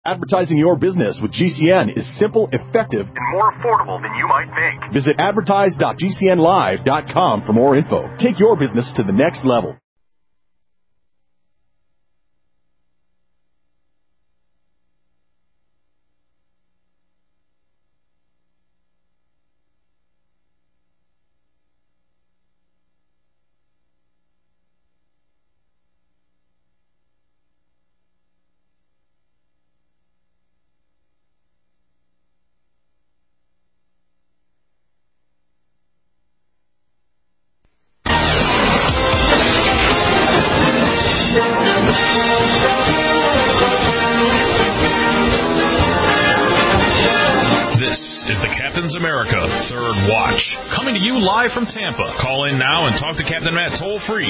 Advertising your business with GCN is simple, effective, and more affordable than you might think. Visit advertise.gcnlive.com for more info. Take your business to the next level. Live from Tampa. Call in now and talk to Captain Matt toll-free,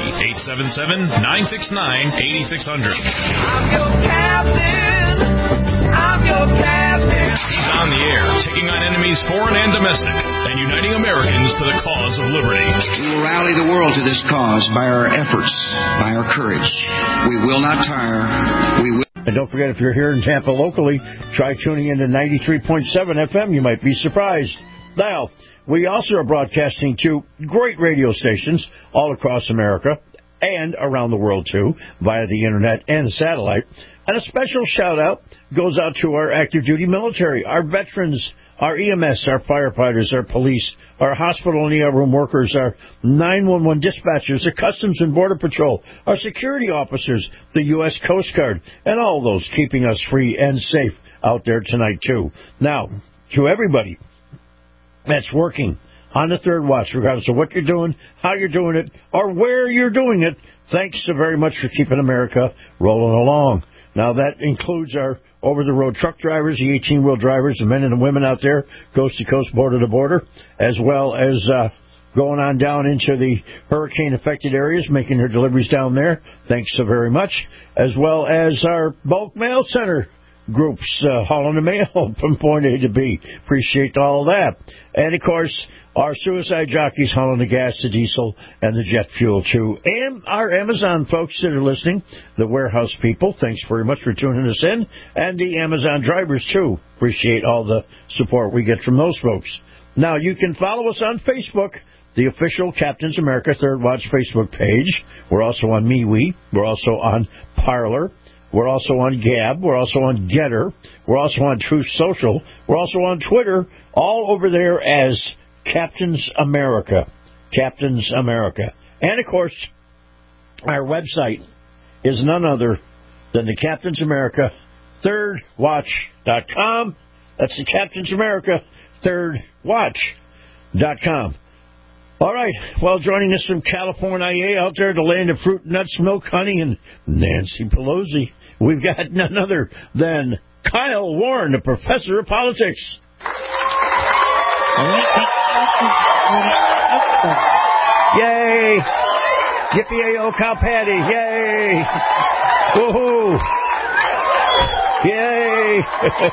877-969-8600. I'm your captain. I'm your captain. He's on the air, taking on enemies foreign and domestic, and uniting Americans to the cause of liberty. We will rally the world to this cause by our efforts, by our courage. We will not tire. We will. And don't forget, if you're here in Tampa locally, try tuning in to 93.7 FM. You might be surprised. Now, we also are broadcasting to great radio stations all across America and around the world, too, via the Internet and satellite. And a special shout-out goes out to our active-duty military, our veterans, our EMS, our firefighters, our police, our hospital and ER room workers, our 911 dispatchers, the Customs and Border Patrol, our security officers, the U.S. Coast Guard, and all those keeping us free and safe out there tonight, too. Now, to everybody that's working on the third watch, regardless of what you're doing, how you're doing it, or where you're doing it, thanks so very much for keeping America rolling along. Now, that includes our over-the-road truck drivers, the 18-wheel drivers, the men and the women out there, coast-to-coast, border-to-border, as well as going on down into the hurricane-affected areas, making their deliveries down there. Thanks so very much. As well as our bulk mail center groups hauling the mail from point A to B. Appreciate all that. And, of course, our suicide jockeys hauling the gas, the diesel, and the jet fuel, too. And our Amazon folks that are listening, the warehouse people, thanks very much for tuning us in. And the Amazon drivers, too. Appreciate all the support we get from those folks. Now, you can follow us on Facebook, the official Captain's America Third Watch Facebook page. We're also on MeWe. We're also on Parler. We're also on Gab. We're also on Getter. We're also on Truth Social. We're also on Twitter, all over there as Captain's America. Captain's America. And, of course, our website is none other than the Captain's America thirdwatch.com. That's the Captain's America thirdwatch.com. All right. Well, joining us from California out there, the land of fruit, nuts, milk, honey, and Nancy Pelosi, we've got none other than Kyle Warren, the professor of politics. Yay! Yippee-ay-oh, cow patty! Yay! Woohoo! Yay!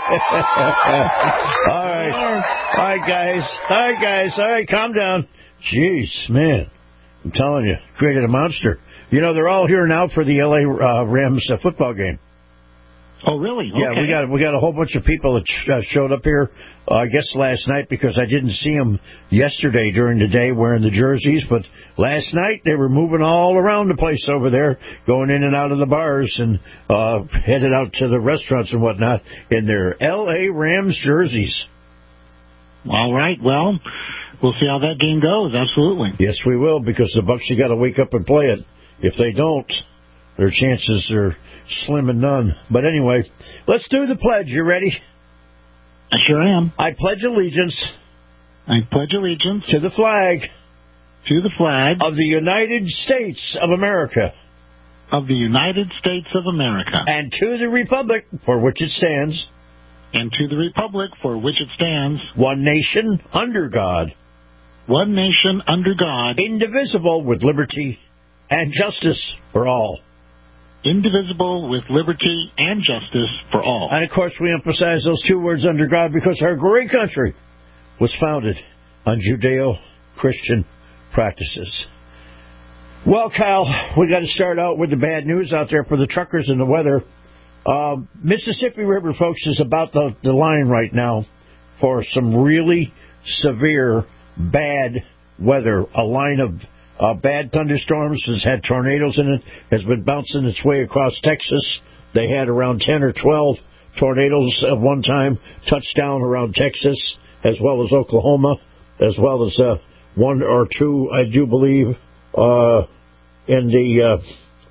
All right. All right, guys. All right, calm down. Jeez, man. I'm telling you, created a monster. You know, they're all here now for the L.A. Rams football game. Oh, really? Okay. Yeah, we got a whole bunch of people that showed up here, I guess last night, because I didn't see them yesterday during the day wearing the jerseys. But last night, they were moving all around the place over there, going in and out of the bars and headed out to the restaurants and whatnot in their L.A. Rams jerseys. All right. Well, we'll see how that game goes. Absolutely. Yes, we will, because the Bucs have got to wake up and play it. If they don't, their chances are slim and none. But anyway, let's do the pledge. You ready? I sure am. I pledge allegiance. I pledge allegiance. To the flag. To the flag. Of the United States of America. Of the United States of America. And to the republic for which it stands. And to the republic for which it stands. One nation, under God. One nation, under God. Indivisible, with liberty and justice for all. Indivisible, with liberty and justice for all. And, of course, we emphasize those two words, under God, because our great country was founded on Judeo-Christian practices. Well, Kyle, we got to start out with the bad news out there for the truckers and the weather. Mississippi River, folks, is about the line right now for some really severe, bad weather. A line of bad thunderstorms has had tornadoes in it, has been bouncing its way across Texas. They had around 10 or 12 tornadoes at one time touch down around Texas, as well as Oklahoma, as well as one or two, I do believe, in the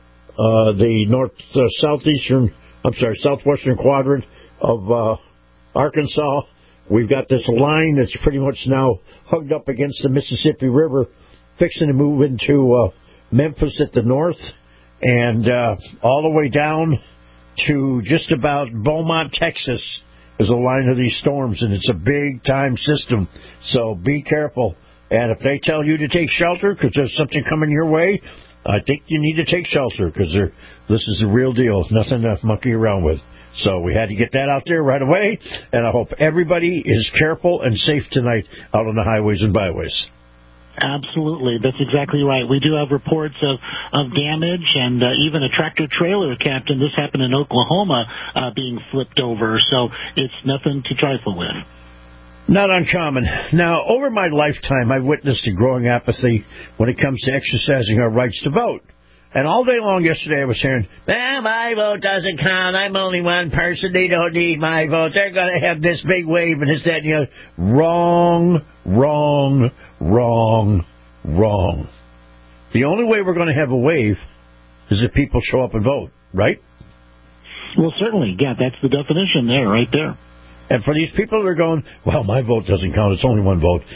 southwestern quadrant of Arkansas. We've got this line that's pretty much now hugged up against the Mississippi River, fixing to move into Memphis at the north, and all the way down to just about Beaumont, Texas, is a line of these storms, and it's a big-time system, so be careful. And if they tell you to take shelter because there's something coming your way, I think you need to take shelter because this is the real deal, nothing to monkey around with. So we had to get that out there right away, and I hope everybody is careful and safe tonight out on the highways and byways. Absolutely. That's exactly right. We do have reports of damage and even a tractor-trailer, Captain. This happened in Oklahoma, being flipped over. So it's nothing to trifle with. Not uncommon. Now, over my lifetime, I've witnessed a growing apathy when it comes to exercising our rights to vote. And all day long yesterday I was hearing, my vote doesn't count. I'm only one person. They don't need my vote. They're going to have this big wave and this, that, and the other. Wrong, wrong, wrong, wrong. The only way we're going to have a wave is if people show up and vote, right? Well, certainly. Yeah, that's the definition there, right there. And for these people that are going, well, my vote doesn't count. It's only one vote.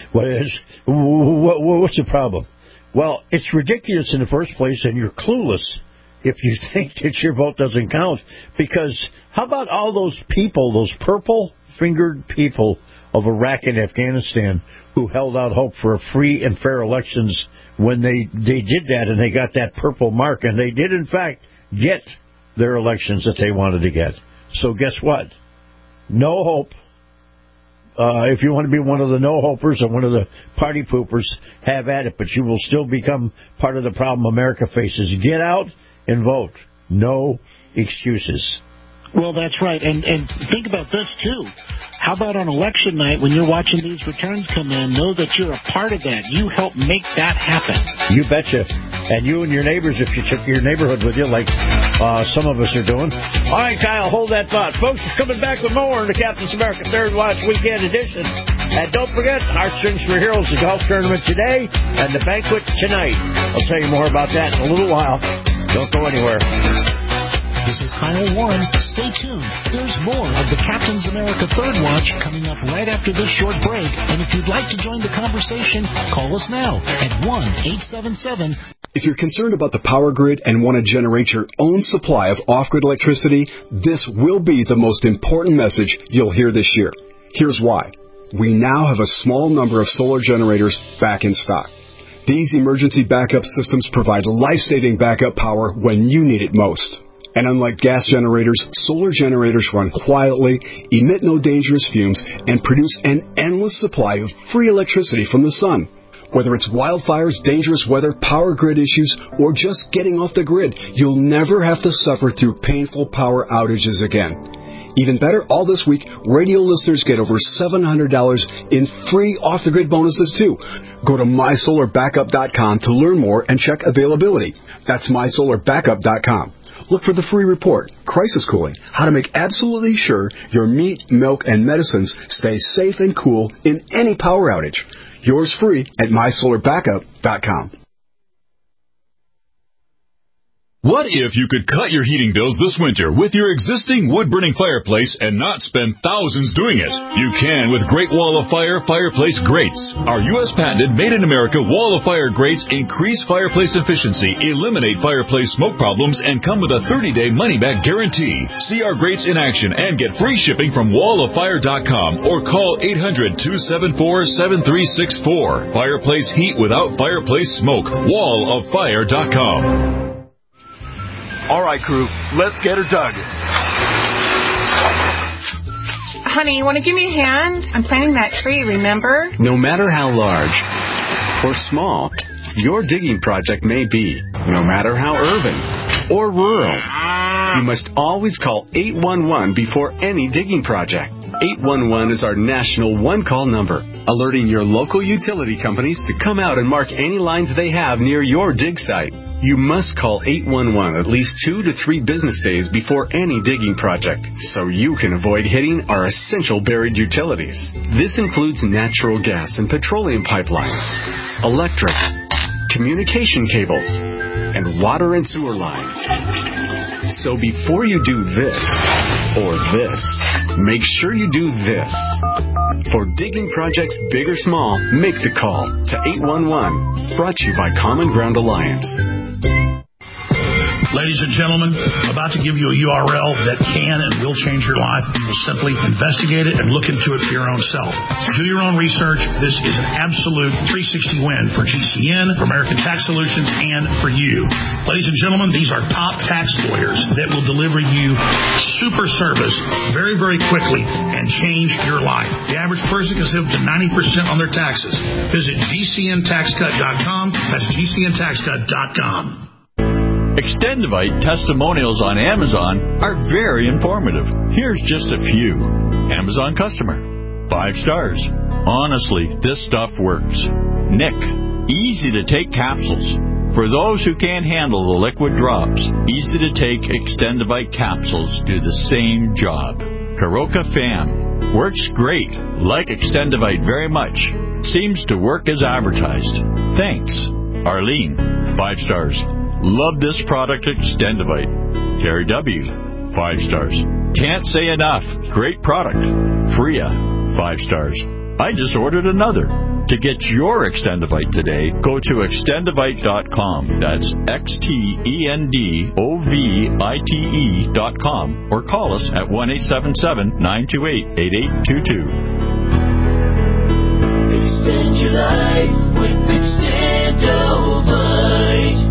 What's the problem? Well, it's ridiculous in the first place, and you're clueless if you think that your vote doesn't count. Because how about all those people, those purple-fingered people of Iraq and Afghanistan who held out hope for free and fair elections when they did that and they got that purple mark, and they did, in fact, get their elections that they wanted to get. So guess what? No hope. If you want to be one of the no-hopers or one of the party poopers, have at it, but you will still become part of the problem America faces. Get out and vote. No excuses. Well, that's right. And think about this, too. How about on election night when you're watching these returns come in, know that you're a part of that. You help make that happen. You betcha. And you and your neighbors, if you took your neighborhood with you, like some of us are doing. All right, Kyle, hold that thought. Folks, it's coming back with more in the Captain's America Third Watch Weekend Edition. And don't forget, Heartstrings for Heroes, the golf tournament today, and the banquet tonight. I'll tell you more about that in a little while. Don't go anywhere. This is Kyle Warren. Stay tuned. There's more of the Captain's America Third Watch coming up right after this short break. And if you'd like to join the conversation, call us now at 1-877. If you're concerned about the power grid and want to generate your own supply of off-grid electricity, this will be the most important message you'll hear this year. Here's why. We now have a small number of solar generators back in stock. These emergency backup systems provide life-saving backup power when you need it most. And unlike gas generators, solar generators run quietly, emit no dangerous fumes, and produce an endless supply of free electricity from the sun. Whether it's wildfires, dangerous weather, power grid issues, or just getting off the grid, you'll never have to suffer through painful power outages again. Even better, all this week, radio listeners get over $700 in free off-the-grid bonuses, too. Go to MySolarBackup.com to learn more and check availability. That's MySolarBackup.com. Look for the free report, Crisis Cooling, how to make absolutely sure your meat, milk, and medicines stay safe and cool in any power outage. Yours free at MySolarBackup.com. What if you could cut your heating bills this winter with your existing wood-burning fireplace and not spend thousands doing it? You can with Great Wall of Fire fireplace grates. Our U.S. patented made-in-America Wall of Fire grates increase fireplace efficiency, eliminate fireplace smoke problems, and come with a 30-day money-back guarantee. See our grates in action and get free shipping from walloffire.com or call 800-274-7364. Fireplace heat without fireplace smoke. walloffire.com. All right, crew, let's get her dug. Honey, you want to give me a hand? I'm planting that tree, remember? No matter how large or small your digging project may be, no matter how urban or rural You must always call 811 before any digging project. 811 is our national one-call number, alerting your local utility companies to come out and mark any lines they have near your dig site. You must call 811 at least 2 to 3 business days before any digging project, so you can avoid hitting our essential buried utilities. This includes natural gas and petroleum pipelines, electric, communication cables, and water and sewer lines. So before you do this or this, make sure you do this. For digging projects big or small, make the call to 811. Brought to you by Common Ground Alliance. Ladies and gentlemen, I'm about to give you a URL that can and will change your life. You will simply investigate it and look into it for your own self. Do your own research. This is an absolute 360 win for GCN, for American Tax Solutions, and for you. Ladies and gentlemen, these are top tax lawyers that will deliver you super service very, very quickly and change your life. The average person can save up to 90% on their taxes. Visit GCNTaxCut.com. That's GCNTaxCut.com. Extendivite testimonials on Amazon are very informative. Here's just a few. Amazon customer. 5 stars. Honestly, this stuff works. Nick. Easy to take capsules. For those who can't handle the liquid drops, easy to take Extendivite capsules do the same job. Karoka Fam. Works great. Like Extendivite very much. Seems to work as advertised. Thanks. Arlene. 5 stars. Love this product, Extendivite. Terry W. 5 stars. Can't say enough. Great product. Freya. 5 stars. I just ordered another. To get your Extendivite today, go to Extendivite.com. That's XTENDOVITE.com or call us at 1-877-928-8822. Extend your life with Extendivite.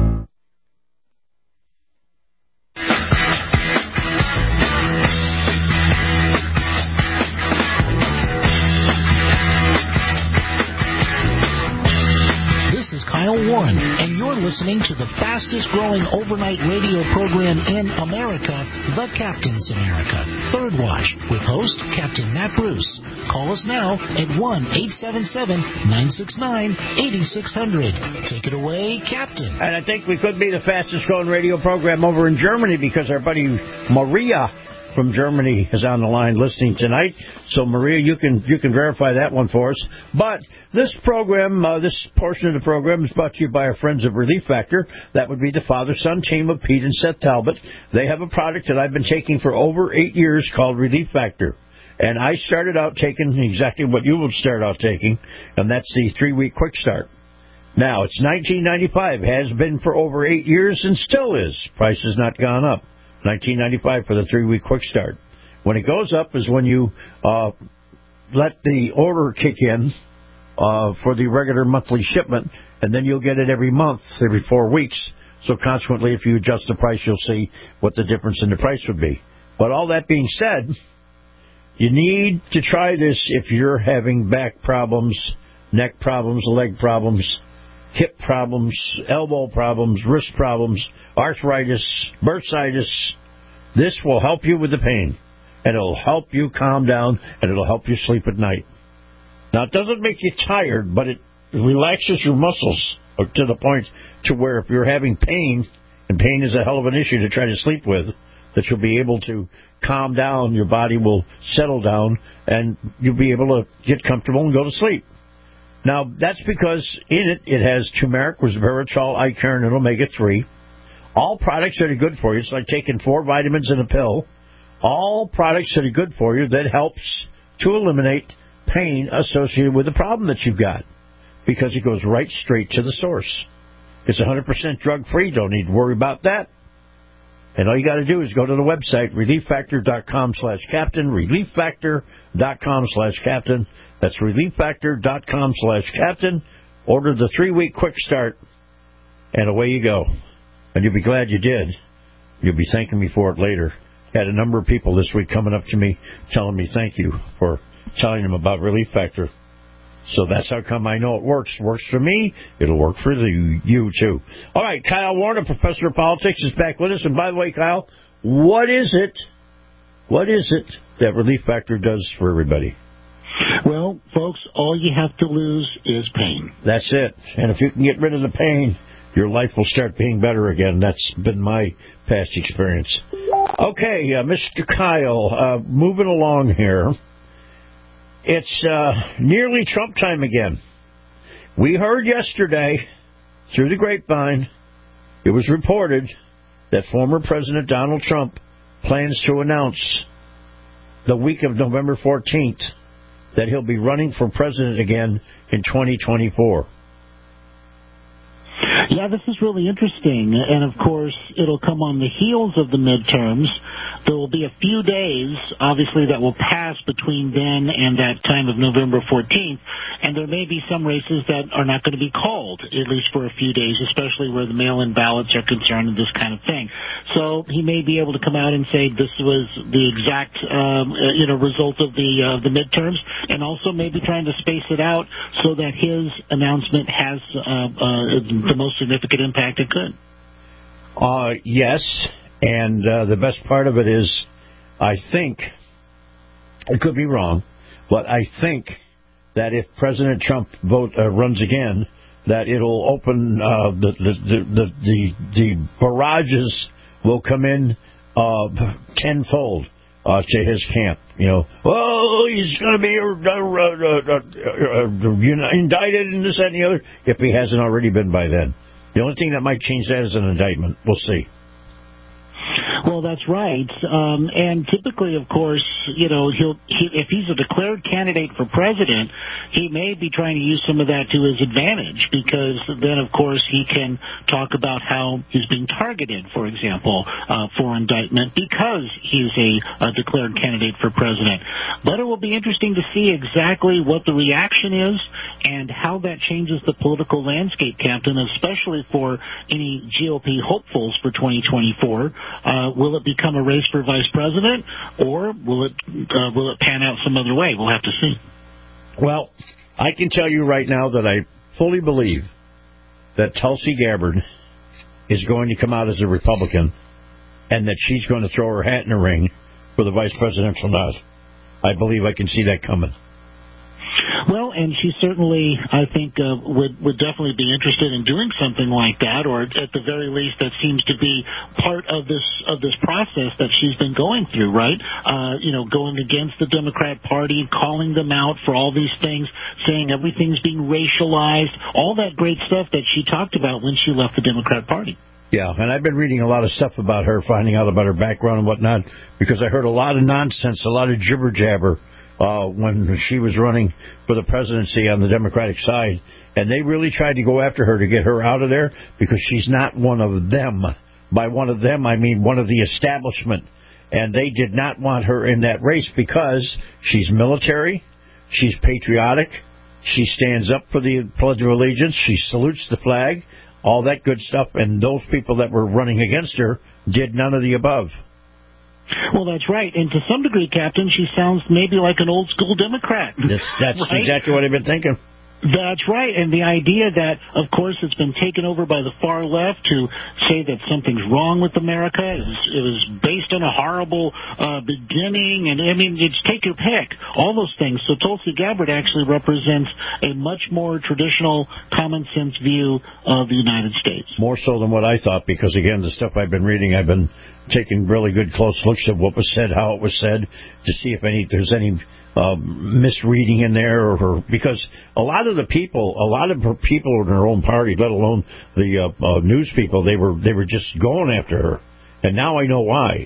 Kyle Warren, and you're listening to the fastest-growing overnight radio program in America, The Captain's America, Third Watch, with host Captain Matt Bruce. Call us now at 1-877-969-8600. Take it away, Captain. And I think we could be the fastest-growing radio program over in Germany because our buddy Maria from Germany is on the line listening tonight. So, Maria, you can verify that one for us. But this program, this portion of the program is brought to you by our friends of Relief Factor. That would be the father-son team of Pete and Seth Talbot. They have a product that I've been taking for over 8 years called Relief Factor. And I started out taking exactly what you would start out taking, and that's the 3-week quick start. Now, it's $19.95, has been for over 8 years, and still is. Price has not gone up. $19.95 for the 3-week quick start. When it goes up is when you let the order kick in for the regular monthly shipment, and then you'll get it every month, every 4 weeks. So consequently, if you adjust the price, you'll see what the difference in the price would be. But all that being said, you need to try this if you're having back problems, neck problems, leg problems, hip problems, elbow problems, wrist problems, arthritis, bursitis. This will help you with the pain, and it'll help you calm down, and it'll help you sleep at night. Now, it doesn't make you tired, but it relaxes your muscles to the point to where if you're having pain, and pain is a hell of an issue to try to sleep with, that you'll be able to calm down, your body will settle down, and you'll be able to get comfortable and go to sleep. Now, that's because in it has turmeric, resveratrol, icaron, and omega-3. All products that are good for you. It's like taking 4 vitamins in a pill. All products that are good for you that helps to eliminate pain associated with the problem that you've got, because it goes right straight to the source. It's 100% drug-free. Don't need to worry about that. And all you got to do is go to the website, relieffactor.com/captain, relieffactor.com/captain. That's relieffactor.com/captain. Order the 3-week quick start, and away you go. And you'll be glad you did. You'll be thanking me for it later. Had a number of people this week coming up to me telling me thank you for telling them about Relief Factor. So that's how come I know it works. Works for me. It'll work for you too. All right, Kyle Warner, professor of politics, is back with us. And by the way, Kyle, what is it that Relief Factor does for everybody? Well, folks, all you have to lose is pain. That's it. And if you can get rid of the pain, your life will start being better again. That's been my past experience. Okay, Mr. Kyle, moving along here. It's nearly Trump time again. We heard yesterday, through the grapevine, it was reported that former President Donald Trump plans to announce the week of November 14th that he'll be running for president again in 2024. Yeah, this is really interesting. And, of course, it'll come on the heels of the midterms. There will be a few days, obviously, that will pass between then and that time of November 14th. And there may be some races that are not going to be called, at least for a few days, especially where the mail-in ballots are concerned and this kind of thing. So he may be able to come out and say this was the exact, result of the midterms, and also maybe trying to space it out so that his announcement has the most significant impact it could. Yes, and the best part of it is, I think, I could be wrong, but I think that if President Trump runs again, that it'll open the barrages will come in tenfold to his camp. He's going to be indicted and this, that, and the other, if he hasn't already been by then. The only thing that might change that is an indictment. We'll see. Well, that's right. And typically, of course, if he's a declared candidate for president, he may be trying to use some of that to his advantage, because then, of course, he can talk about how he's being targeted, for example, for indictment because he's a declared candidate for president. But it will be interesting to see exactly what the reaction is and how that changes the political landscape, Captain, especially for any GOP hopefuls for 2024. Will it become a race for vice president, or will it pan out some other way? We'll have to see. Well, I can tell you right now that I fully believe that Tulsi Gabbard is going to come out as a Republican, and that she's going to throw her hat in the ring for the vice presidential nod. I believe I can see that coming. Well, and she certainly, I think, would definitely be interested in doing something like that, or at the very least, that seems to be part of this process that she's been going through, right? Going against the Democrat Party, calling them out for all these things, saying everything's being racialized, all that great stuff that she talked about when she left the Democrat Party. Yeah, and I've been reading a lot of stuff about her, finding out about her background and whatnot, because I heard a lot of nonsense, a lot of jibber-jabber when she was running for the presidency on the Democratic side. And they really tried to go after her to get her out of there because she's not one of them. By one of them, I mean one of the establishment. And they did not want her in that race because she's military, she's patriotic, she stands up for the Pledge of Allegiance, she salutes the flag, all that good stuff. And those people that were running against her did none of the above. Well, that's right. And to some degree, Captain, she sounds maybe like an old-school Democrat. That's right? Exactly what I've been thinking. That's right. And the idea that, of course, it's been taken over by the far left to say that something's wrong with America. It was based on a horrible beginning. And, I mean, it's take your pick, all those things. So Tulsi Gabbard actually represents a much more traditional, common-sense view of the United States. More so than what I thought, because, again, the stuff I've been reading, I've been taking really good close looks at what was said, how it was said, to see if there's any misreading in there, or because a lot of people in her own party, let alone the news people, they were just going after her, and now I know why.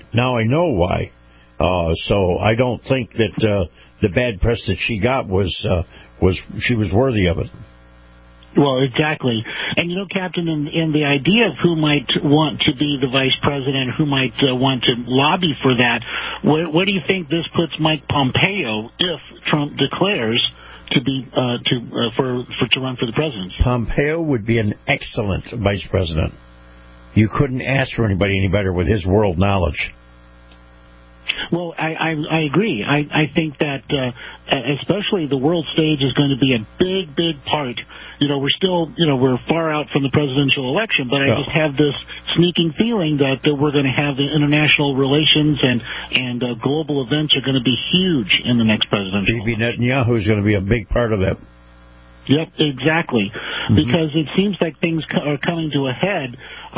So I don't think that the bad press that she got was she was worthy of it. Well, exactly. And, Captain, in the idea of who might want to be the vice president, who might want to lobby for that, where do you think this puts Mike Pompeo if Trump declares to be to run for the presidency? Pompeo would be an excellent vice president. You couldn't ask for anybody any better with his world knowledge. Well, I agree. I think that especially the world stage is going to be a big, big part. We're still, we're far out from the presidential election, but I just have this sneaking feeling that we're going to have the international relations and global events are going to be huge in the next presidential election. Bibi Netanyahu is going to be a big part of that. Yep, exactly. Because it seems like things are coming to a head,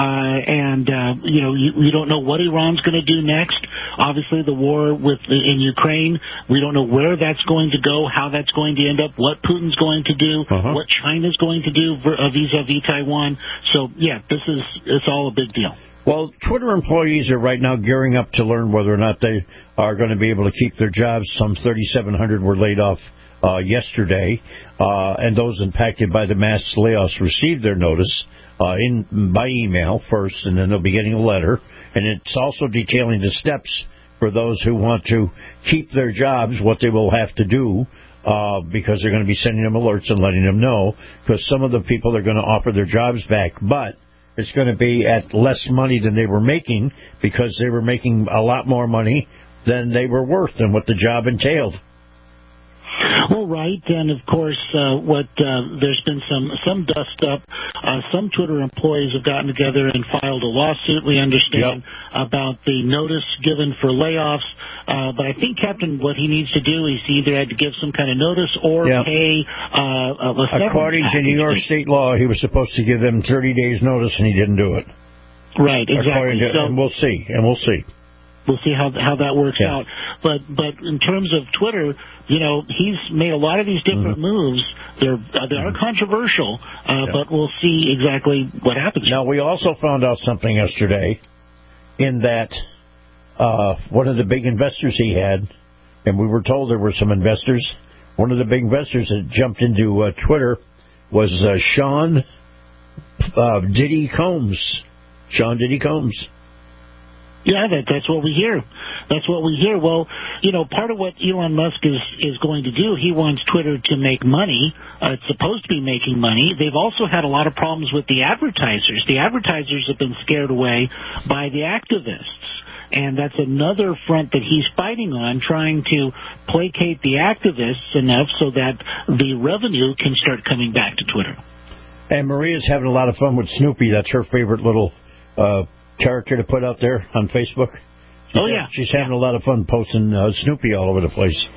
and you don't know what Iran's going to do next. Obviously, the war in Ukraine, we don't know where that's going to go, how that's going to end up, what Putin's going to do, what China's going to do vis-a-vis Taiwan. So, yeah, it's all a big deal. Well, Twitter employees are right now gearing up to learn whether or not they are going to be able to keep their jobs. Some 3,700 were laid off yesterday, and those impacted by the mass layoffs received their notice by email first, and then they'll be getting a letter. And it's also detailing the steps for those who want to keep their jobs, what they will have to do, because they're going to be sending them alerts and letting them know, because some of the people are going to offer their jobs back, but it's going to be at less money than they were making, because they were making a lot more money than they were worth and what the job entailed. Well, right, and of course, there's been some dust up. Some Twitter employees have gotten together and filed a lawsuit, we understand, about the notice given for layoffs. But I think, Captain, what he needs to do is he either had to give some kind of notice or pay a according to New York state law, he was supposed to give them 30 days notice, and he didn't do it. Right, exactly. And we'll see. We'll see how that works out. But in terms of Twitter, he's made a lot of these different moves. They are controversial, but we'll see exactly what happens. Now, we also found out something yesterday in that one of the big investors he had, and we were told there were some investors, one of the big investors that jumped into Twitter was Sean Diddy Combs. Sean Diddy Combs. Yeah, that's what we hear. Well, part of what Elon Musk is going to do, he wants Twitter to make money. It's supposed to be making money. They've also had a lot of problems with the advertisers. The advertisers have been scared away by the activists. And that's another front that he's fighting on, trying to placate the activists enough so that the revenue can start coming back to Twitter. And Maria's having a lot of fun with Snoopy. That's her favorite little character to put out there on Facebook. She's having a lot of fun posting Snoopy all over the place.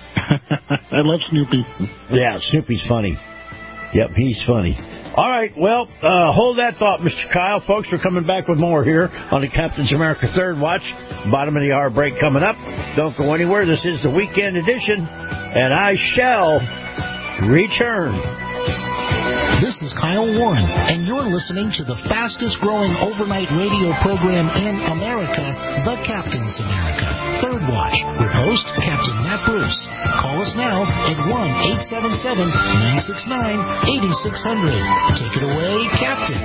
I love Snoopy. Yeah, Snoopy's funny. Yep, he's funny. All right, well, hold that thought, Mr. Kyle. Folks, we're coming back with more here on the Captain's America Third Watch. Bottom of the hour break coming up. Don't go anywhere. This is the weekend edition, and I shall return. This is Kyle Warren, and you're listening to the fastest-growing overnight radio program in America, The Captain's America Third Watch, with host Captain Matt Bruce. Call us now at 1-877-969-8600. Take it away, Captain.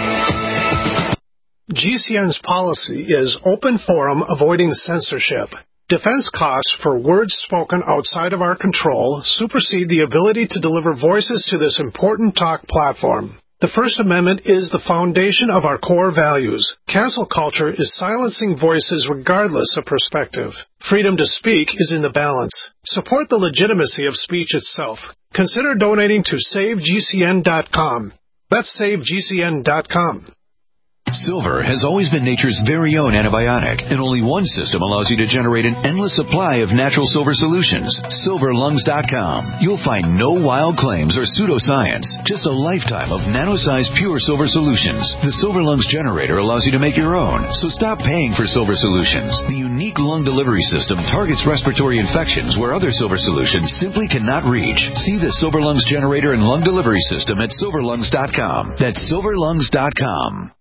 GCN's policy is open forum, avoiding censorship. Defense costs for words spoken outside of our control supersede the ability to deliver voices to this important talk platform. The First Amendment is the foundation of our core values. Cancel culture is silencing voices regardless of perspective. Freedom to speak is in the balance. Support the legitimacy of speech itself. Consider donating to SaveGCN.com. That's SaveGCN.com. Silver has always been nature's very own antibiotic, and only one system allows you to generate an endless supply of natural silver solutions. SilverLungs.com. You'll find no wild claims or pseudoscience, just a lifetime of nano-sized pure silver solutions. The Silver Lungs generator allows you to make your own, so stop paying for silver solutions. The unique lung delivery system targets respiratory infections where other silver solutions simply cannot reach. See the Silver Lungs generator and lung delivery system at SilverLungs.com. That's SilverLungs.com.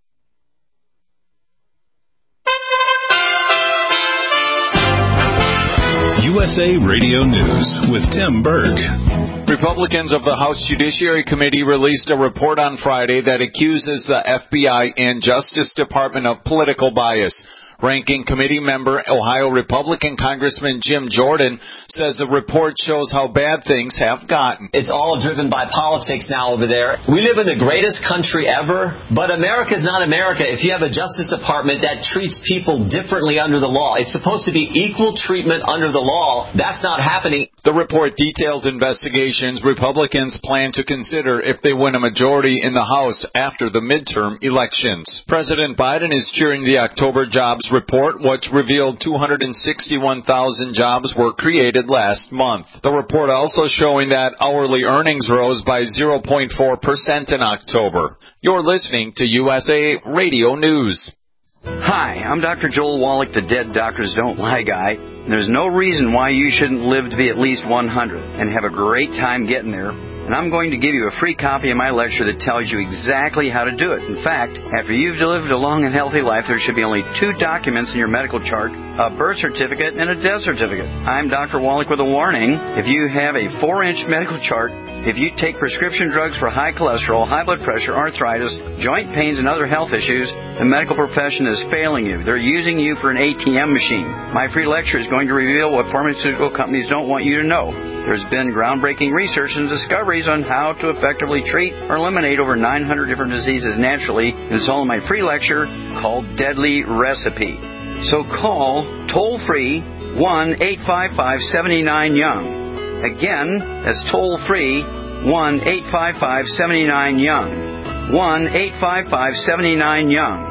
USA Radio News with Tim Berg. Republicans of the House Judiciary Committee released a report on Friday that accuses the FBI and Justice Department of political bias. Ranking committee member, Ohio Republican Congressman Jim Jordan, says the report shows how bad things have gotten. It's all driven by politics now over there. We live in the greatest country ever, but America's not America if you have a Justice Department that treats people differently under the law. It's supposed to be equal treatment under the law. That's not happening. The report details investigations Republicans plan to consider if they win a majority in the House after the midterm elections. President Biden is cheering the October jobs report, which revealed 261,000 jobs were created last month. The report also showing that hourly earnings rose by 0.4% in October. You're listening to USA Radio News. Hi, I'm Dr. Joel Wallach, the Dead Doctors Don't Lie guy. And there's no reason why you shouldn't live to be at least 100 and have a great time getting there. And I'm going to give you a free copy of my lecture that tells you exactly how to do it. In fact, after you've lived a long and healthy life, there should be only 2 documents in your medical chart, a birth certificate and a death certificate. I'm Dr. Wallach with a warning. If you have a 4-inch medical chart, if you take prescription drugs for high cholesterol, high blood pressure, arthritis, joint pains, and other health issues, the medical profession is failing you. They're using you for an ATM machine. My free lecture is going to reveal what pharmaceutical companies don't want you to know. There's been groundbreaking research and discoveries on how to effectively treat or eliminate over 900 different diseases naturally. And it's all in my free lecture called Deadly Recipe. So call toll-free 1-855-79-YOUNG. Again, that's toll-free 1-855-79-YOUNG. 1-855-79-YOUNG.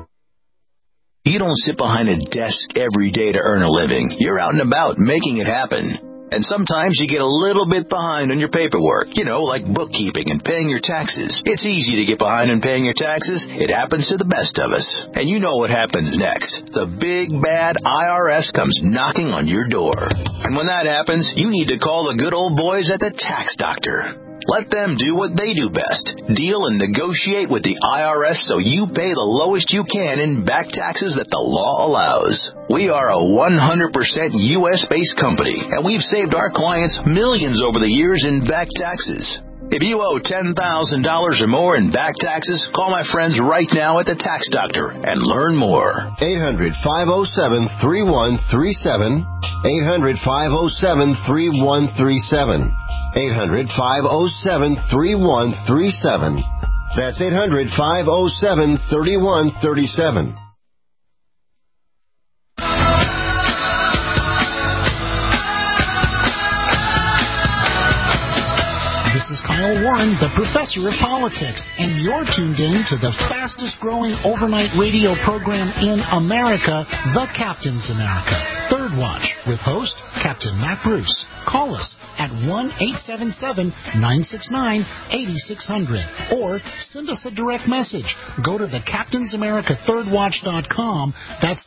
You don't sit behind a desk every day to earn a living. You're out and about making it happen. And sometimes you get a little bit behind on your paperwork, like bookkeeping and paying your taxes. It's easy to get behind on paying your taxes. It happens to the best of us. And you know what happens next. The big, bad IRS comes knocking on your door. And when that happens, you need to call the good old boys at the Tax Doctor. Let them do what they do best. Deal and negotiate with the IRS so you pay the lowest you can in back taxes that the law allows. We are a 100% U.S.-based company, and we've saved our clients millions over the years in back taxes. If you owe $10,000 or more in back taxes, call my friends right now at the Tax Doctor and learn more. 800-507-3137. 800-507-3137. 800-507-3137. That's 800-507-3137. This is Kyle Warren, the professor of politics, and you're tuned in to the fastest-growing overnight radio program in America, The Captain's America. Third Watch, with host Captain Matt Bruce. Call us at 1-877-969-8600 or send us a direct message. Go to thecaptainsamericathirdwatch.com. That's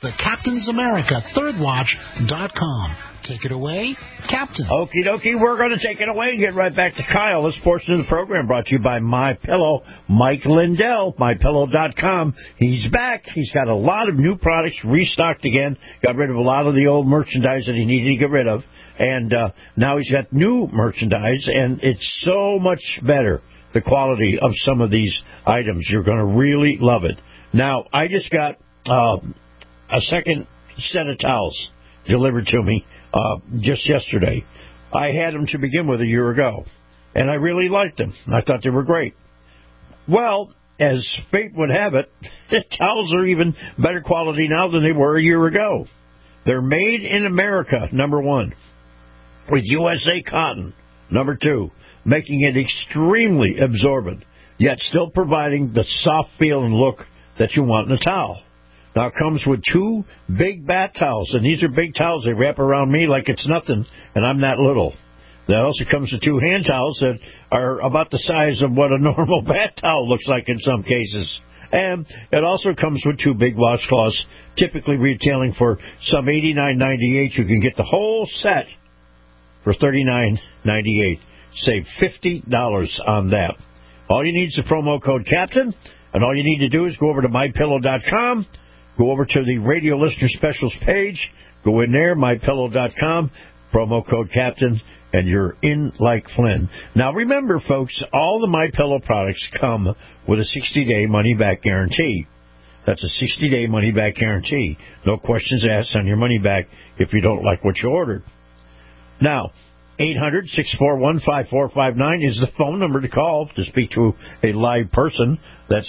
thecaptainsamericathirdwatch.com. Take it away, Captain. Okie dokie, we're going to take it away and get right back to Kyle. This portion of the program brought to you by MyPillow. Mike Lindell, MyPillow.com. He's back. He's got a lot of new products restocked again. Got rid of a lot of the old merchandise that he needed to get rid of. And now he's got new merchandise, and it's so much better, the quality of some of these items. You're going to really love it. Now, I just got a second set of towels delivered to me just yesterday. I had them to begin with a year ago, and I really liked them. I thought they were great. Well, as fate would have it, the towels are even better quality now than they were a year ago. They're made in America, number one, with USA cotton, number two, making it extremely absorbent, yet still providing the soft feel and look that you want in a towel. Now, it comes with 2 big bath towels, and these are big towels. They wrap around me like it's nothing, and I'm that little. That also comes with 2 hand towels that are about the size of what a normal bath towel looks like in some cases. And it also comes with 2 big washcloths, typically retailing for some $89.98. You can get the whole set for $39.98. Save $50 on that. All you need is the promo code CAPTAIN, and all you need to do is go over to MyPillow.com. Go over to the Radio Listener Specials page. Go in there, MyPillow.com, promo code CAPTAIN, and you're in like Flynn. Now, remember, folks, all the MyPillow products come with a 60-day money-back guarantee. That's a 60-day money-back guarantee. No questions asked on your money back if you don't like what you ordered. Now, 800-641-5459 is the phone number to call to speak to a live person. That's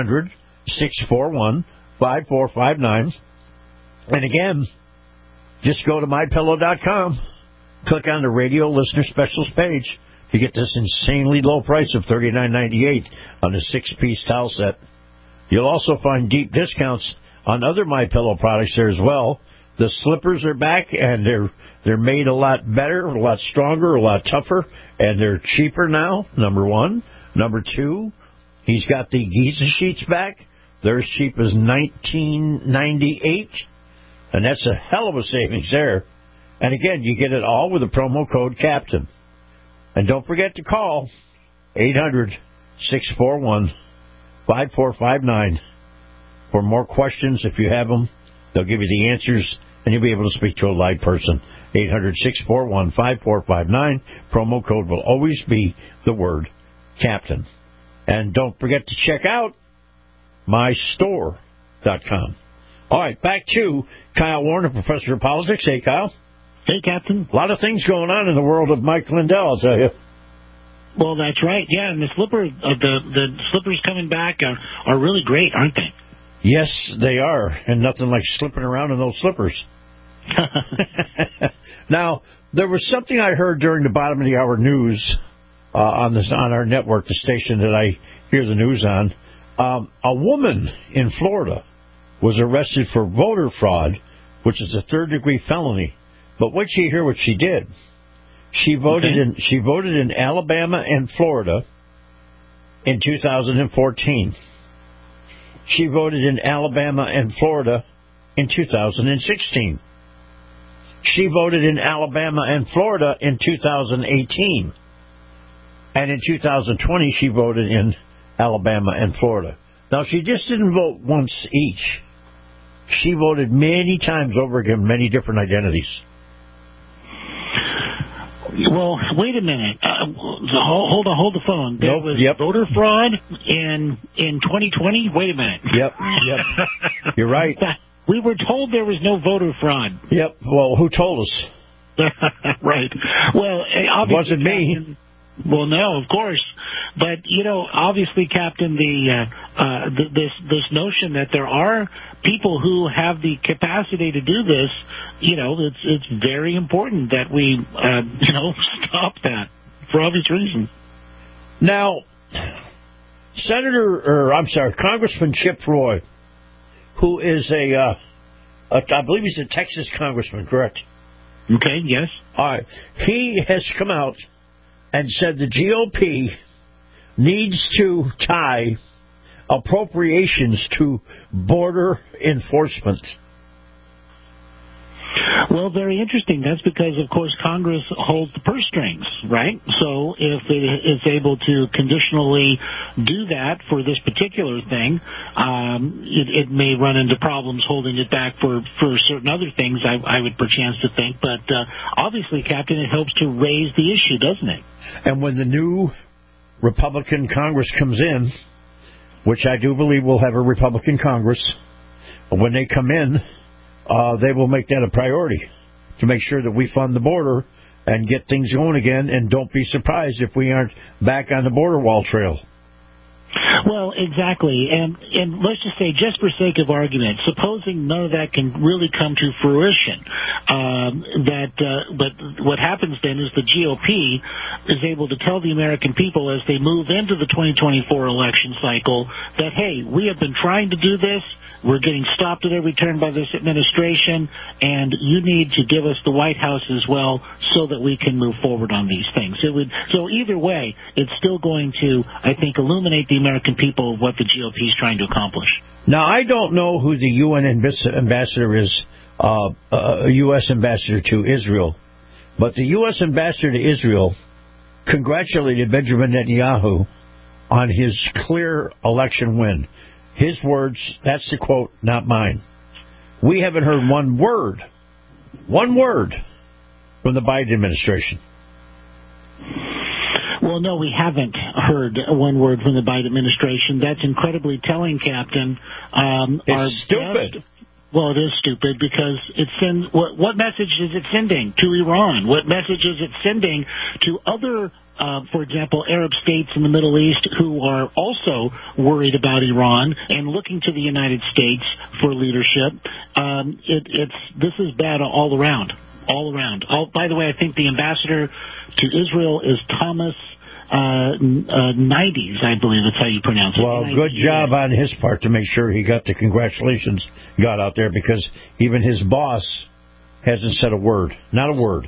800-641-5459. And again, just go to MyPillow.com, click on the radio listener specials page to get this insanely low price of $39.98 on a 6-piece towel set. You'll also find deep discounts on other MyPillow products there as well. The slippers are back, and they're made a lot better, a lot stronger, a lot tougher, and they're cheaper now, number one. Number two, he's got the Giza sheets back. They're as cheap as $19.98, and that's a hell of a savings there. And again, you get it all with the promo code CAPTAIN. And don't forget to call 800-641-5459 for more questions. If you have them, they'll give you the answers, and you'll be able to speak to a live person. 800-641-5459. Promo code will always be the word CAPTAIN. And don't forget to check out mystore.com. All right, back to Kyle Warner, Professor of Politics. Hey, Kyle. Hey, Captain. A lot of things going on in the world of Mike Lindell, I'll tell you. Well, that's right. Yeah, and the slippers coming back are really great, aren't they? Yes, they are, and nothing like slipping around in those slippers. Now, there was something I heard during the bottom of the hour news on our network, the station that I hear the news on. A woman in Florida was arrested for voter fraud, which is a third-degree felony. But wait till you hear what she did. She voted in Alabama and Florida in 2014. She voted in Alabama and Florida in 2016. She voted in Alabama and Florida in 2018. And in 2020, she voted in Alabama and Florida. Now, she just didn't vote once each. She voted many times over again, many different identities. Well, wait a minute. Hold the phone. There was voter fraud in 2020? Wait a minute. Yep. You're right. We were told there was no voter fraud. Yep. Well, who told us? Right. Well, obviously, it wasn't me. Well, no, of course, but obviously, Captain, this notion that there are people who have the capacity to do this, it's very important that we stop that for obvious reasons. Now, Congressman Chip Roy, who is I believe he's a Texas congressman, correct? Okay. Yes. All right. He has come out and said the GOP needs to tie appropriations to border enforcement. Well, very interesting. That's because, of course, Congress holds the purse strings, right? So if it is able to conditionally do that for this particular thing, it may run into problems holding it back for certain other things, I would perchance to think. But obviously, Captain, it helps to raise the issue, doesn't it? And when the new Republican Congress comes in, which I do believe will have a Republican Congress, when they come in, they will make that a priority to make sure that we fund the border and get things going again, and don't be surprised if we aren't back on the border wall trail. Well, exactly. And let's just say, just for sake of argument, supposing none of that can really come to fruition, but what happens then is the GOP is able to tell the American people as they move into the 2024 election cycle that, hey, we have been trying to do this. We're getting stopped at every turn by this administration, and you need to give us the White House as well so that we can move forward on these things. So either way, it's still going to, I think, illuminate the American people of what the GOP is trying to accomplish. Now, I don't know who the UN ambassador is, U.S. ambassador to Israel, but the U.S. ambassador to Israel congratulated Benjamin Netanyahu on his clear election win. His words, that's the quote, not mine. We haven't heard one word from the Biden administration. Well, Well, no, we haven't heard one word from the Biden administration. That's incredibly telling, Captain. It's stupid. Well, it is stupid because it sends. What message is it sending to Iran? What message is it sending to other, for example, Arab states in the Middle East who are also worried about Iran and looking to the United States for leadership? This is bad all around. All around. By the way, I think the ambassador to Israel is Thomas Nides, I believe that's how you pronounce it. Well, good job on his part to make sure he got the congratulations got out there, because even his boss hasn't said a word. Not a word.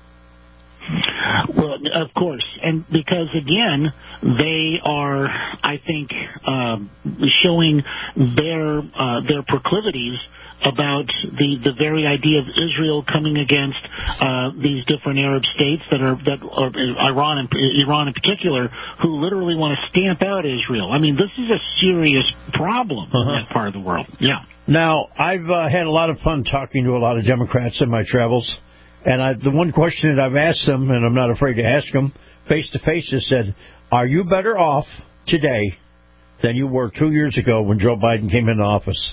Well, of course. And because, again, they are, I think, showing their proclivities about the very idea of Israel coming against these different Arab states that are Iran in particular, who literally want to stamp out Israel. I mean, this is a serious problem in that part of the world. Yeah. Now, I've had a lot of fun talking to a lot of Democrats in my travels, and the one question that I've asked them, and I'm not afraid to ask them face to face, is said, "Are you better off today than you were 2 years ago when Joe Biden came into office?"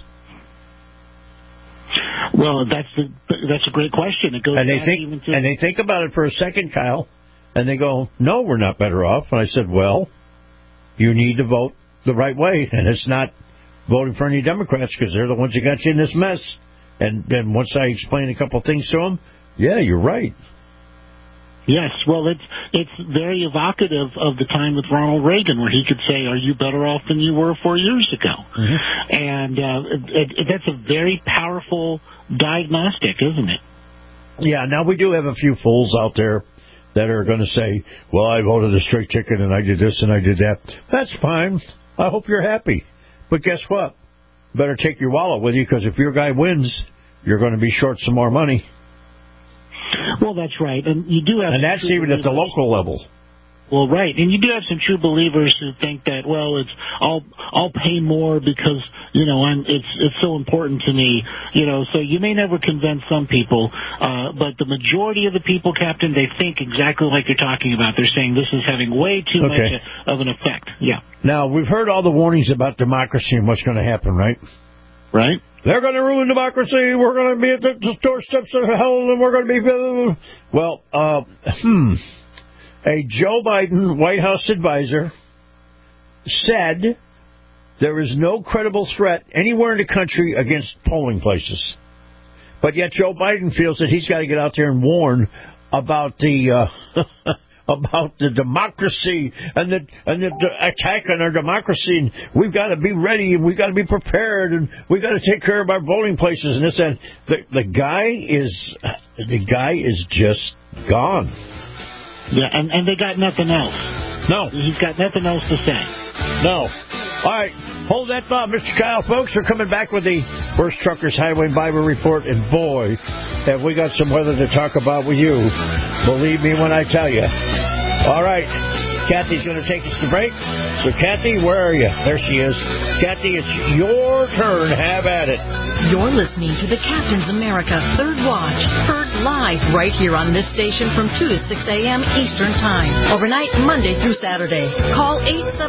Well, that's a great question. It goes and they think about it for a second, Kyle, and they go, "No, we're not better off." And I said, "Well, you need to vote the right way, and it's not voting for any Democrats because they're the ones that got you in this mess." And then once I explained a couple of things to them, yeah, you're right. Yes, well, it's very evocative of the time with Ronald Reagan, where he could say, "Are you better off than you were 4 years ago?" Mm-hmm. And that's a very powerful diagnostic, isn't it? Yeah. Now we do have a few fools out there that are going to say, "Well, I voted a straight ticket and I did this and I did that." That's fine. I hope you're happy. But guess what? Better take your wallet with you, because if your guy wins, you're going to be short some more money. Well, that's right, and you do have, and that's even at the local level. Well, right, and you do have some true believers who think that, well, I'll pay more because it's so important to me, So you may never convince some people, but the majority of the people, Captain, they think exactly like you're talking about. They're saying this is having way too much of an effect. Yeah. Now we've heard all the warnings about democracy and what's going to happen, right? Right. They're going to ruin democracy. We're going to be at the doorsteps of hell, and we're going to be... Well, a Joe Biden White House advisor said there is no credible threat anywhere in the country against polling places. But yet Joe Biden feels that he's got to get out there and warn about the... about the democracy and the attack on our democracy, and we've got to be ready and we've got to be prepared and we've got to take care of our voting places and this and the guy is just gone. Yeah, and they got nothing else. No, he's got nothing else to say. No. All right, hold that thought, Mr. Kyle. Folks, we're coming back with the Worst Truckers Highway Bible Report, and boy, have we got some weather to talk about with you. Believe me when I tell you. All right, Kathy's going to take us to break. So, Kathy, where are you? There she is. Kathy, it's your turn. Have at it. You're listening to the Captain's America Third Watch, heard live right here on this station from 2 to 6 a.m. Eastern Time, overnight Monday through Saturday. Call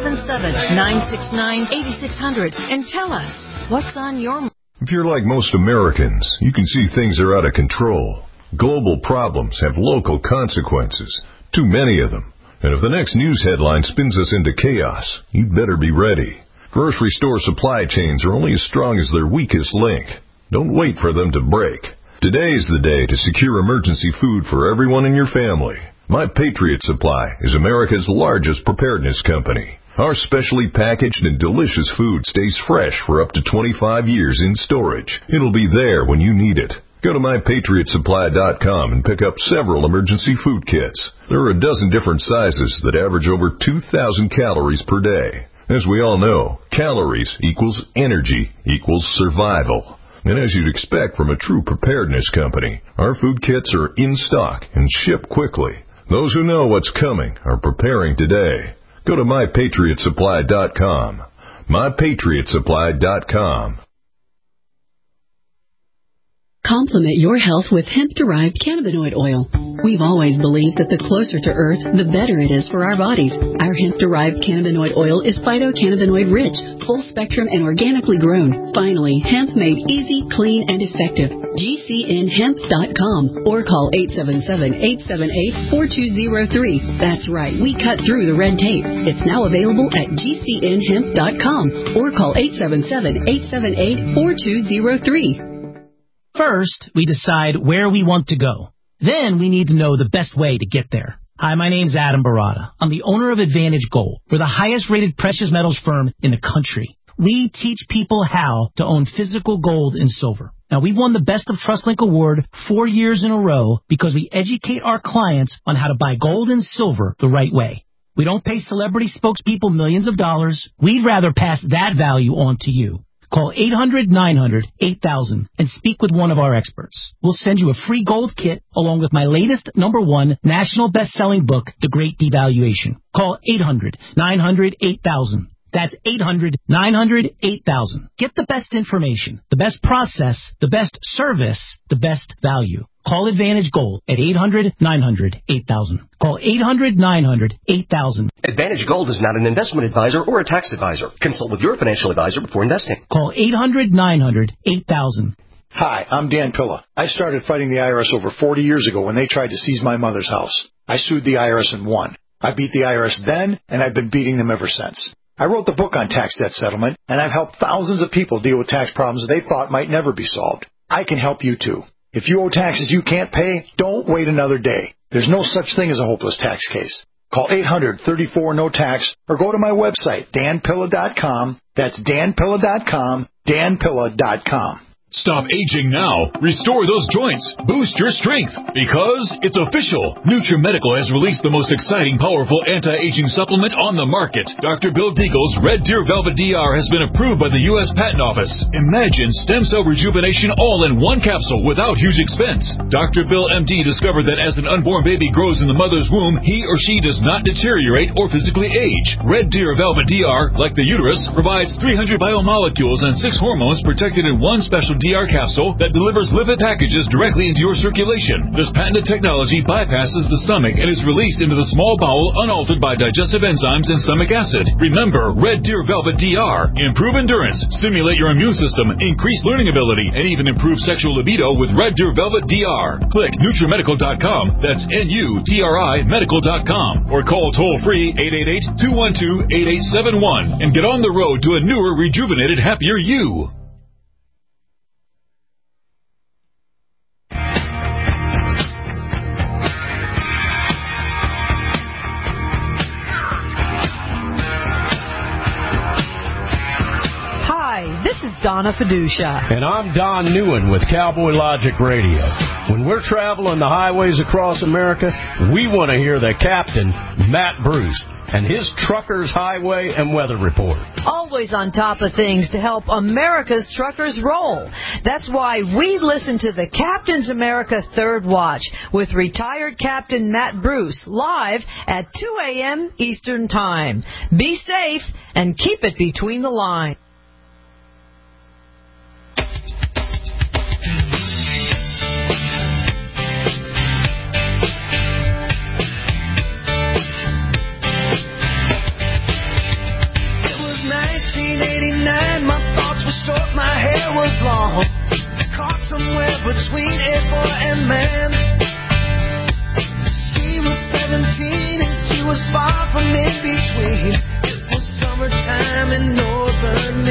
877-969-8600 and tell us what's on your mind. If you're like most Americans, you can see things are out of control. Global problems have local consequences, too many of them. And if the next news headline spins us into chaos, you'd better be ready. Grocery store supply chains are only as strong as their weakest link. Don't wait for them to break. Today is the day to secure emergency food for everyone in your family. My Patriot Supply is America's largest preparedness company. Our specially packaged and delicious food stays fresh for up to 25 years in storage. It'll be there when you need it. Go to MyPatriotSupply.com and pick up several emergency food kits. There are a dozen different sizes that average over 2,000 calories per day. As we all know, calories equals energy equals survival. And as you'd expect from a true preparedness company, our food kits are in stock and ship quickly. Those who know what's coming are preparing today. Go to MyPatriotSupply.com. MyPatriotSupply.com. Complement your health with hemp-derived cannabinoid oil. We've always believed that the closer to Earth, the better it is for our bodies. Our hemp-derived cannabinoid oil is phytocannabinoid rich, full spectrum, and organically grown. Finally, hemp made easy, clean, and effective. GCNhemp.com or call 877-878-4203. That's right, we cut through the red tape. It's now available at GCNhemp.com or call 877-878-4203. First, we decide where we want to go. Then we need to know the best way to get there. Hi, my name's Adam Barada. I'm the owner of Advantage Gold. We're the highest rated precious metals firm in the country. We teach people how to own physical gold and silver. Now, we've won the Best of TrustLink Award 4 years in a row because we educate our clients on how to buy gold and silver the right way. We don't pay celebrity spokespeople millions of dollars. We'd rather pass that value on to you. Call 800-900-8000 and speak with one of our experts. We'll send you a free gold kit along with my latest #1 national best-selling book, The Great Devaluation. Call 800-900-8000. That's 800-900-8000. Get the best information, the best process, the best service, the best value. Call Advantage Gold at 800-900-8000. Call 800-900-8000. Advantage Gold is not an investment advisor or a tax advisor. Consult with your financial advisor before investing. Call 800-900-8000. Hi, I'm Dan Pilla. I started fighting the IRS over 40 years ago when they tried to seize my mother's house. I sued the IRS and won. I beat the IRS then, and I've been beating them ever since. I wrote the book on tax debt settlement, and I've helped thousands of people deal with tax problems they thought might never be solved. I can help you too. If you owe taxes you can't pay, don't wait another day. There's no such thing as a hopeless tax case. Call 800-34-NO-TAX or go to my website, danpilla.com. That's danpilla.com, danpilla.com. Stop aging now. Restore those joints. Boost your strength. Because it's official. NutriMedical has released the most exciting, powerful anti-aging supplement on the market. Dr. Bill Deagle's Red Deer Velvet DR has been approved by the U.S. Patent Office. Imagine stem cell rejuvenation all in one capsule without huge expense. Dr. Bill MD discovered that as an unborn baby grows in the mother's womb, he or she does not deteriorate or physically age. Red Deer Velvet DR, like the uterus, provides 300 biomolecules and 6 hormones protected in one special DR capsule that delivers lipid packages directly into your circulation. This patented technology bypasses the stomach and is released into the small bowel unaltered by digestive enzymes and stomach acid. Remember, Red Deer Velvet DR. Improve endurance, stimulate your immune system, increase learning ability, and even improve sexual libido with Red Deer Velvet DR. Click NutriMedical.com, that's NUTRI Medical.com, or call toll-free 888-212-8871 and get on the road to a newer, rejuvenated, happier you. Donna Fiducia. And I'm Don Newen with Cowboy Logic Radio. When we're traveling the highways across America, we want to hear the captain, Matt Bruce, and his Truckers Highway and Weather Report. Always on top of things to help America's truckers roll. That's why we listen to the Captain's America Third Watch with retired Captain Matt Bruce live at 2 a.m. Eastern Time. Be safe and keep it between the lines. My thoughts were short, my hair was long, caught somewhere between a boy and man. She was 17 and she was far from in between. It was summertime in northern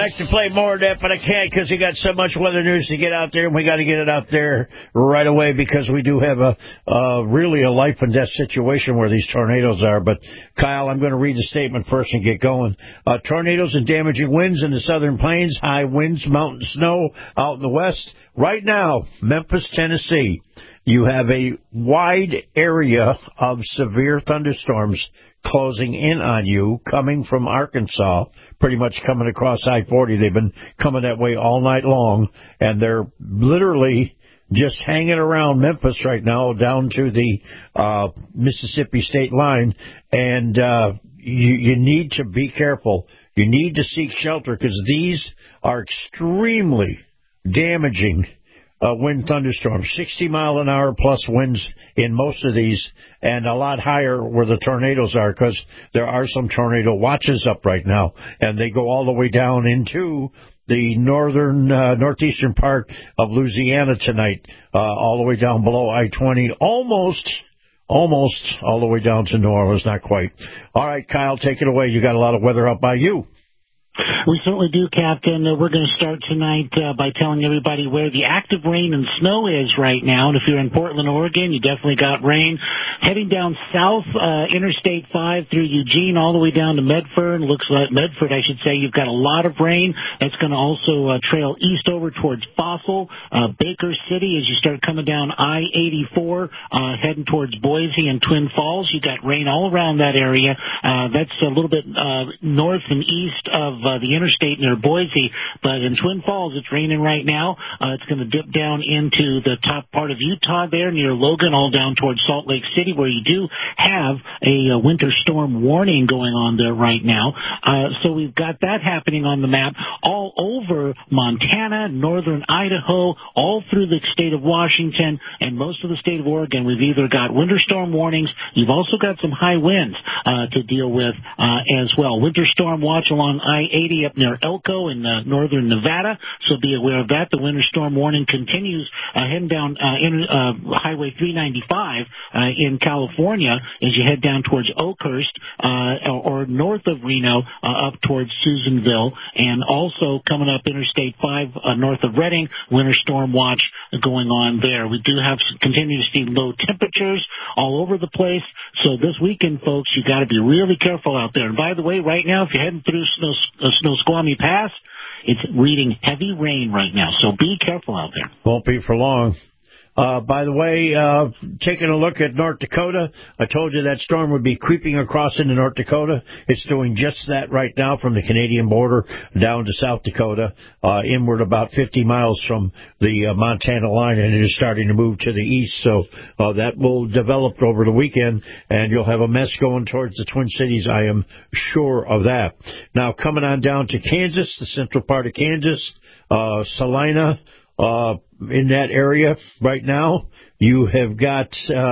like to play more of that, but I can't because we got so much weather news to get out there, and we got to get it out there right away because we do have really a life and death situation where these tornadoes are. But, Kyle, I'm going to read the statement first and get going. Tornadoes and damaging winds in the southern plains, high winds, mountain snow out in the west. Right now, Memphis, Tennessee, you have a wide area of severe thunderstorms closing in on you, coming from Arkansas, pretty much coming across I-40. They've been coming that way all night long, and they're literally just hanging around Memphis right now down to the Mississippi state line, and you need to be careful. You need to seek shelter because these are extremely damaging wind thunderstorms, 60-mile-an-hour plus winds in most of these, and a lot higher where the tornadoes are because there are some tornado watches up right now, and they go all the way down into the northeastern part of Louisiana tonight, all the way down below I-20, almost all the way down to New Orleans, not quite. All right, Kyle, take it away. You got a lot of weather out by you. We certainly do, Captain. We're going to start tonight by telling everybody where the active rain and snow is right now. And if you're in Portland, Oregon, you definitely got rain. Heading down south, Interstate 5 through Eugene, all the way down to Medford. Looks like Medford, I should say. You've got a lot of rain. That's going to also trail east over towards Fossil, Baker City. As you start coming down I-84, heading towards Boise and Twin Falls, you got rain all around that area. That's a little bit north and east of the interstate near Boise, but in Twin Falls it's raining right now. It's going to dip down into the top part of Utah there near Logan, all down towards Salt Lake City, where you do have a winter storm warning going on there right now. So we've got that happening on the map all over Montana, northern Idaho, all through the state of Washington, and most of the state of Oregon. We've either got winter storm warnings. You've also got some high winds to deal with as well. Winter storm watch along I-80 up near Elko in northern Nevada, so be aware of that. The winter storm warning continues heading down Highway 395 in California as you head down towards Oakhurst or north of Reno up towards Susanville, and also coming up Interstate 5 north of Redding, winter storm watch going on there. We do have continue to see low temperatures all over the place, so this weekend, folks, you got to be really careful out there. And by the way, right now, if you're heading through Snoqualmie Pass, it's reading heavy rain right now, so be careful out there. Won't be for long. By the way, taking a look at North Dakota, I told you that storm would be creeping across into North Dakota. It's doing just that right now from the Canadian border down to South Dakota, inward about 50 miles from the Montana line, and it is starting to move to the east. So that will develop over the weekend, and you'll have a mess going towards the Twin Cities. I am sure of that. Now, coming on down to Kansas, the central part of Kansas, Salina, in that area right now, you have got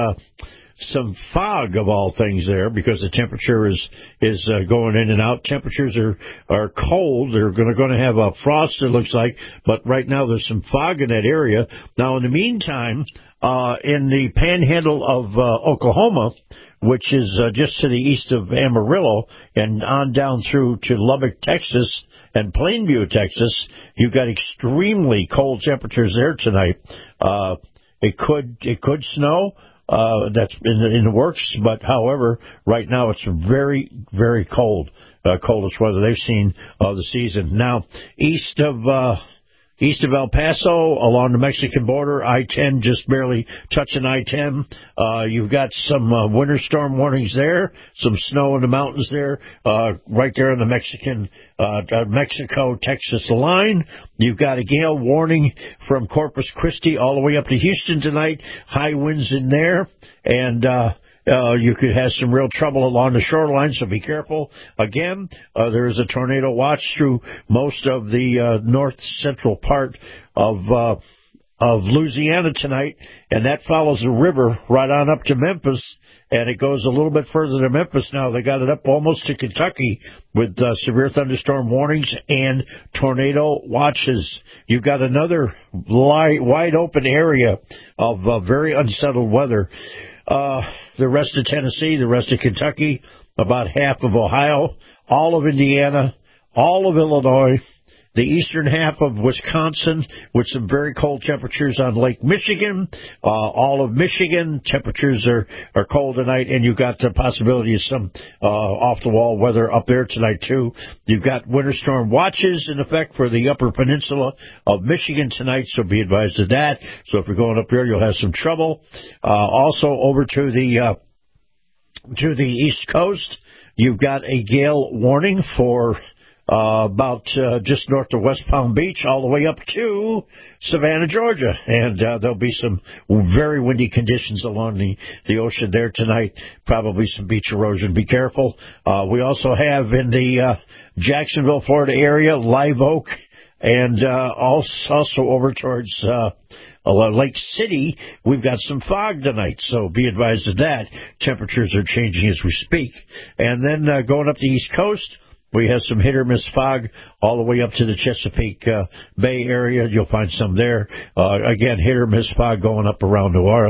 some fog of all things there because the temperature is going in and out. Temperatures are cold. They're going to have a frost, it looks like, but right now there's some fog in that area. Now, in the meantime, in the panhandle of Oklahoma, which is just to the east of Amarillo and on down through to Lubbock, Texas, and Plainview, Texas, you've got extremely cold temperatures there tonight. It could snow. That's in the works, but however, right now it's very, very cold. Coldest weather they've seen of the season. Now, east of El Paso, along the Mexican border, I-10 just barely touching I-10. You've got some winter storm warnings there, some snow in the mountains there, right there on the Mexico-Texas line. You've got a gale warning from Corpus Christi all the way up to Houston tonight. High winds in there, and you could have some real trouble along the shoreline, so be careful. Again, there is a tornado watch through most of the north-central part of Louisiana tonight, and that follows the river right on up to Memphis, and it goes a little bit further to Memphis now. They got it up almost to Kentucky with severe thunderstorm warnings and tornado watches. You've got another wide open area of very unsettled weather. The rest of Tennessee, the rest of Kentucky, about half of Ohio, all of Indiana, all of Illinois, the eastern half of Wisconsin with some very cold temperatures on Lake Michigan. All of Michigan, temperatures are cold tonight, and you've got the possibility of some off-the-wall weather up there tonight, too. You've got winter storm watches in effect for the upper peninsula of Michigan tonight, so be advised of that. So if you're going up there, you'll have some trouble. Also, over to the East Coast, you've got a gale warning for about just north of West Palm Beach all the way up to Savannah, Georgia. And there'll be some very windy conditions along the ocean there tonight, probably some beach erosion. Be careful. We also have in the Jacksonville, Florida area, Live Oak, and also over towards Lake City, we've got some fog tonight, so be advised of that. Temperatures are changing as we speak. And then going up the East Coast, we have some hit-or-miss fog all the way up to the Chesapeake Bay area. You'll find some there. Again, hit-or-miss fog going up around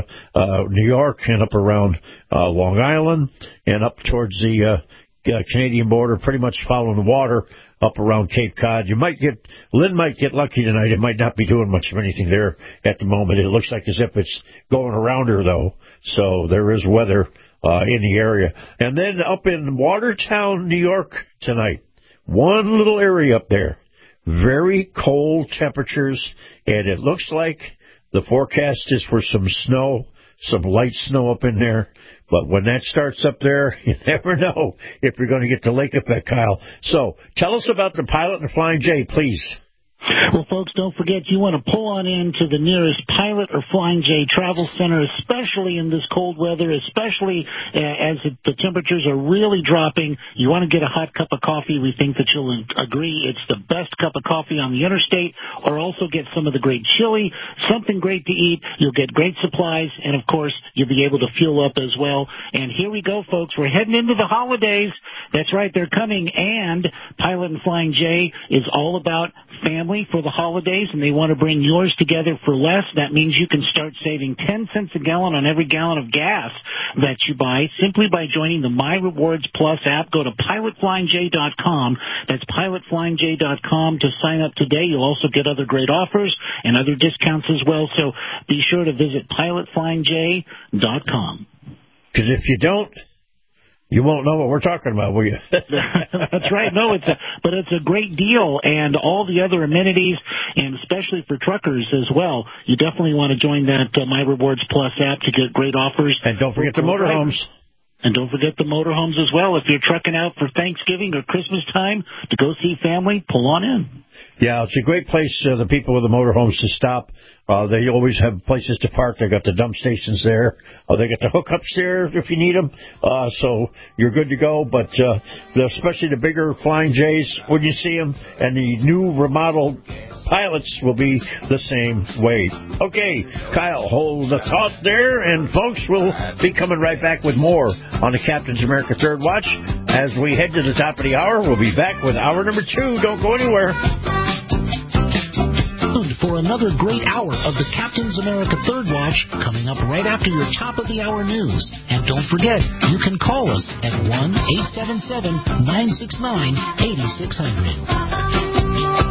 New York and up around Long Island and up towards the Canadian border, pretty much following the water up around Cape Cod. Lynn might get lucky tonight. It might not be doing much of anything there at the moment. It looks like as if it's going around her, though. So there is weather in the area. And then up in Watertown, New York tonight, one little area up there, very cold temperatures, and it looks like the forecast is for some snow, some light snow up in there. But when that starts up there, you never know if you're going to get the lake effect, Kyle. So tell us about the Pilot and Flying J, please. Well, folks, don't forget you want to pull on in to the nearest Pilot or Flying J travel center, especially in this cold weather, especially as the temperatures are really dropping. You want to get a hot cup of coffee. We think that you'll agree it's the best cup of coffee on the interstate, or also get some of the great chili, something great to eat. You'll get great supplies, and, of course, you'll be able to fuel up as well. And here we go, folks. We're heading into the holidays. That's right, they're coming, and Pilot and Flying J is all about family for the holidays, and they want to bring yours together for less. That means you can start saving 10 cents a gallon on every gallon of gas that you buy simply by joining the My Rewards Plus app. Go to pilotflyingj.com. That's pilotflyingj.com to sign up today. You'll also get other great offers and other discounts as well, so be sure to visit pilotflyingj.com. Because if you don't, you won't know what we're talking about, will you? That's right. No, it's a great deal, and all the other amenities, and especially for truckers as well. You definitely want to join that My Rewards Plus app to get great offers. And don't forget the motorhomes. And don't forget the motorhomes as well. If you're trucking out for Thanksgiving or Christmas time to go see family, pull on in. Yeah, it's a great place, the people with the motorhomes, to stop. They always have places to park. They got the dump stations there. They got the hookups there if you need them. So you're good to go. But especially the bigger Flying J's, when you see them, and the new remodeled Pilots will be the same way. Okay, Kyle, hold the thought there, and folks, we'll be coming right back with more on the Captain's America Third Watch. As we head to the top of the hour, we'll be back with hour number 2. Don't go anywhere. For another great hour of the Captain's America Third Watch coming up right after your top of the hour news. And don't forget, you can call us at 1-877-969-8600.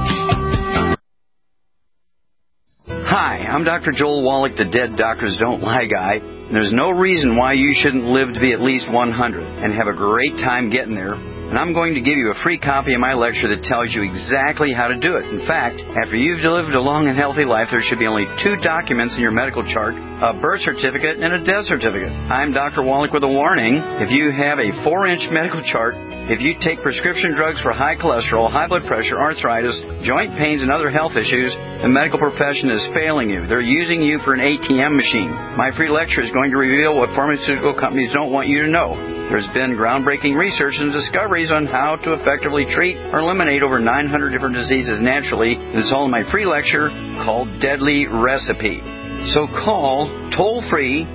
Hi, I'm Dr. Joel Wallach, the Dead Doctors Don't Lie guy. And there's no reason why you shouldn't live to be at least 100 and have a great time getting there. And I'm going to give you a free copy of my lecture that tells you exactly how to do it. In fact, after you've lived a long and healthy life, there should be only 2 documents in your medical chart, a birth certificate and a death certificate. I'm Dr. Wallach with a warning. If you have a 4-inch medical chart, if you take prescription drugs for high cholesterol, high blood pressure, arthritis, joint pains, and other health issues, the medical profession is failing you. They're using you for an ATM machine. My free lecture is going to reveal what pharmaceutical companies don't want you to know. There's been groundbreaking research and discoveries on how to effectively treat or eliminate over 900 different diseases naturally. It's all in my free lecture called Deadly Recipe. So call toll-free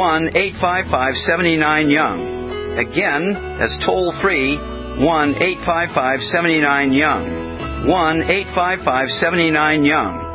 1-855-79-YOUNG. Again, that's toll-free 1-855-79-YOUNG. 1-855-79-YOUNG.